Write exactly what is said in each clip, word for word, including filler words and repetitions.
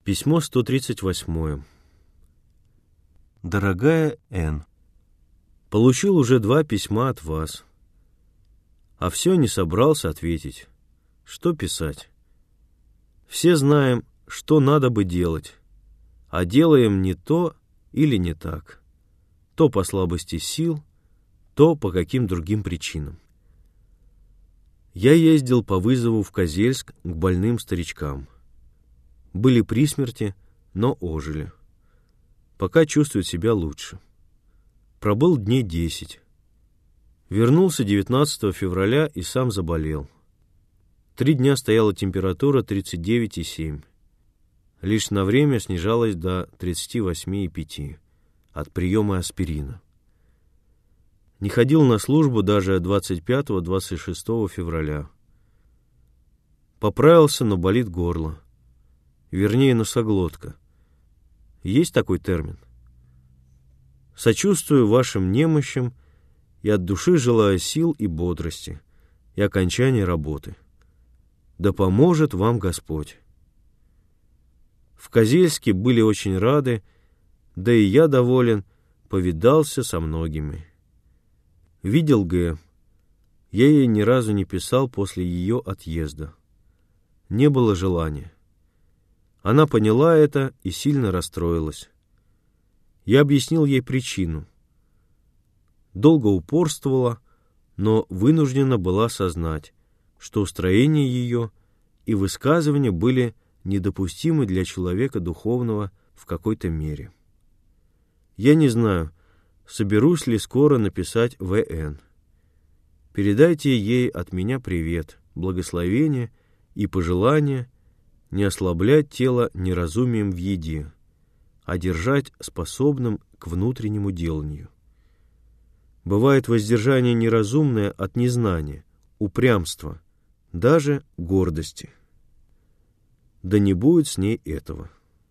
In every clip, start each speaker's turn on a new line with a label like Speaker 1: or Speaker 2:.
Speaker 1: Письмо сто тридцать восьмое. Дорогая Н., получил уже два письма от вас, а все не собрался ответить. Что писать? Все знаем, что надо бы делать, а делаем не то или не так, то по слабости сил, то по каким другим причинам. Я ездил по вызову в Козельск к больным старичкам. Были при смерти, но ожили. Пока чувствуют себя лучше. Пробыл дней десять. Вернулся девятнадцатого февраля и сам заболел. Три дня стояла температура тридцать девять и семь. Лишь на время снижалась до тридцать восемь и пять от приема аспирина. Не ходил на службу даже двадцать пятого — двадцать шестого февраля. Поправился, но болит горло. Вернее, носоглотка. Есть такой термин? Сочувствую вашим немощам и от души желаю сил и бодрости и окончания работы. Да поможет вам Господь. В Козельске были очень рады, да и я доволен, повидался со многими. Видел Г. Я ей ни разу не писал после ее отъезда. Не было желания. Она поняла это и сильно расстроилась. Я объяснил ей причину. Долго упорствовала, но вынуждена была сознать, что устроение ее и высказывания были недопустимы для человека духовного в какой-то мере. Я не знаю, соберусь ли скоро написать В Н. Передайте ей от меня привет, благословение и пожелание не ослаблять тело неразумием в еде, а держать способным к внутреннему деланию. Бывает воздержание неразумное от незнания, упрямства, даже гордости. Да не будет с ней этого.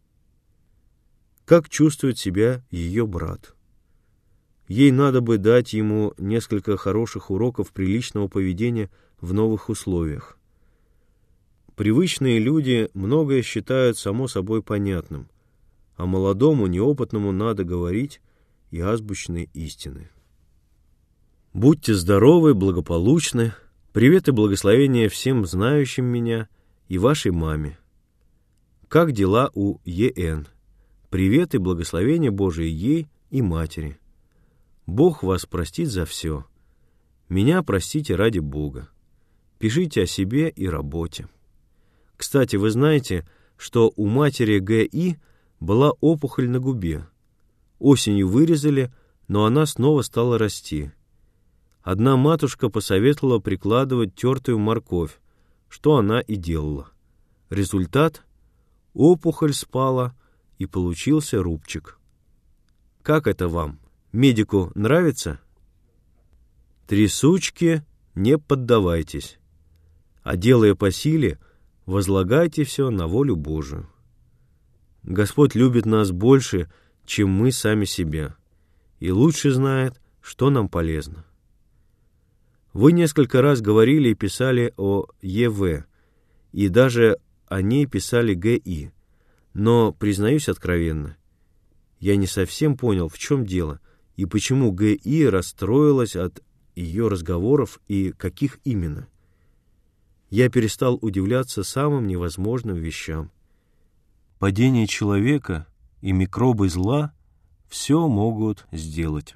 Speaker 1: Как чувствует себя ее брат? Ей надо бы дать ему несколько хороших уроков приличного поведения в новых условиях. Привычные люди многое считают само собой понятным, а молодому, неопытному надо говорить и азбучные истины. Будьте здоровы, благополучны. Привет и благословения всем знающим меня и вашей маме. Как дела у Е Н? Привет и благословения Божие ей и матери. Бог вас простит за все. Меня простите ради Бога. Пишите о себе и работе. Кстати, вы знаете, что у матери Г И была опухоль на губе. Осенью вырезали, но она снова стала расти. Одна матушка посоветовала прикладывать тертую морковь, что она и делала. Результат – опухоль спала, и получился рубчик. Как это вам? Медику нравится? Трясучки, не поддавайтесь, а делая по силе, возлагайте все на волю Божию. Господь любит нас больше, чем мы сами себя, и лучше знает, что нам полезно. Вы несколько раз говорили и писали о Е В, и даже о ней писали Г И, но, признаюсь откровенно, я не совсем понял, в чем дело, и почему Г И расстроилась от ее разговоров и каких именно. Я перестал удивляться самым невозможным вещам. Падение человека и микробы зла все могут сделать.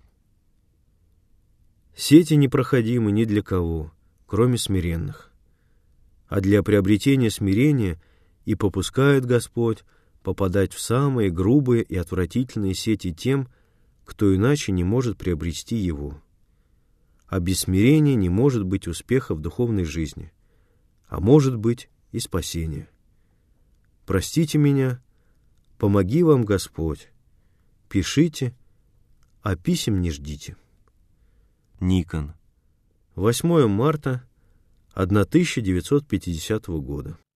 Speaker 1: Сети непроходимы ни для кого, кроме смиренных. А для приобретения смирения и попускает Господь попадать в самые грубые и отвратительные сети тем, кто иначе не может приобрести его. А без смирения не может быть успеха в духовной жизни, а может быть и спасения. Простите меня, помоги вам Господь. Пишите, а писем не ждите. Никон. восьмое марта тысяча девятьсот пятидесятого года.